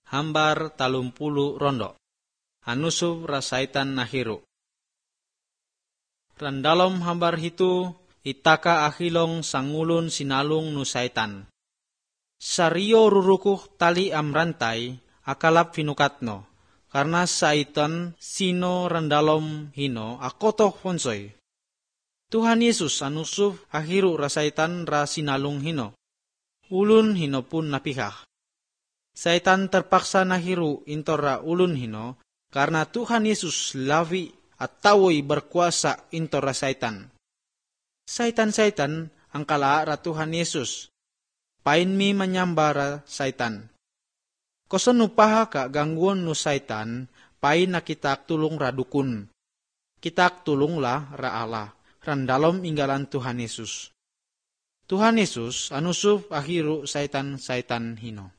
hambar 30 rondo. Anusub rasaitan nahiru. Randalom hambar hitu itaka ahilong sangulun sinalung nu saitan. Sario rurukuh tali amrantai akalap finukatno. Karena saitan sino randalom hino akotoh ponsoy. Tuhan Yesus anusub ahiru rasaitan ra sinalung hino. Ulun hino pun napihak. Saitan terpaksa nahiru intora ulun hino karena Tuhan Yesus lavi at tawoy berkuasa intora saitan. Saitan ang kalaa Tuhan Yesus. Pain mi menyambara saitan. Koson nupaha ka gangguan nu saitan, pain na kita tulung radukun. Kita tulunglah ra Allah, randalom inggalan Tuhan Yesus. Tuhan Yesus anusub ahiru saitan hino.